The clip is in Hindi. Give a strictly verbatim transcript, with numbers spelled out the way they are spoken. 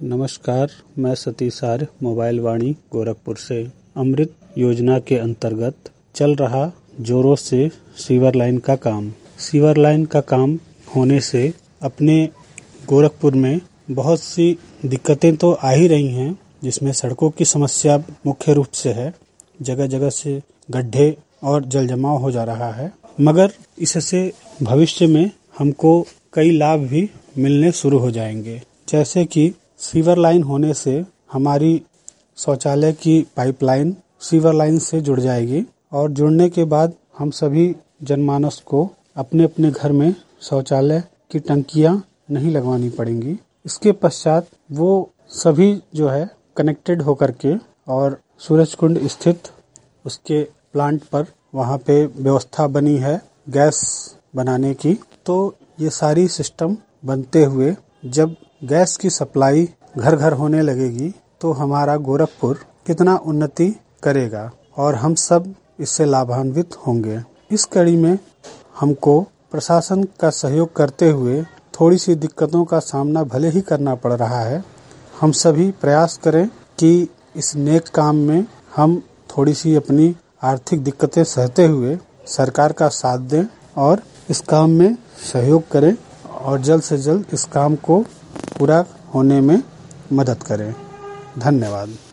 नमस्कार, मैं सतीश आर्य मोबाइल वाणी गोरखपुर से। अमृत योजना के अंतर्गत चल रहा जोरों से सीवर लाइन का काम। सीवर लाइन का काम होने से अपने गोरखपुर में बहुत सी दिक्कतें तो आ ही रही हैं, जिसमें सड़कों की समस्या मुख्य रूप से है। जगह जगह से गड्ढे और जल जमाव हो जा रहा है, मगर इससे भविष्य में हमको कई लाभ भी मिलने शुरू हो जाएंगे। जैसे कि सीवर लाइन होने से हमारी शौचालय की पाइपलाइन सीवर लाइन से जुड़ जाएगी और जुड़ने के बाद हम सभी जनमानस को अपने अपने घर में शौचालय की टंकियां नहीं लगवानी पड़ेंगी। इसके पश्चात वो सभी जो है कनेक्टेड होकर के और सूरजकुंड स्थित उसके प्लांट पर वहां पे व्यवस्था बनी है गैस बनाने की। तो ये सारी सिस्टम बनते हुए जब गैस की सप्लाई घर घर होने लगेगी तो हमारा गोरखपुर कितना उन्नति करेगा और हम सब इससे लाभान्वित होंगे। इस कड़ी में हमको प्रशासन का सहयोग करते हुए थोड़ी सी दिक्कतों का सामना भले ही करना पड़ रहा है, हम सभी प्रयास करें कि इस नेक काम में हम थोड़ी सी अपनी आर्थिक दिक्कतें सहते हुए सरकार का साथ दें और इस काम में सहयोग करें और जल्द से जल्द इस काम को पूरा होने में मदद करें। धन्यवाद।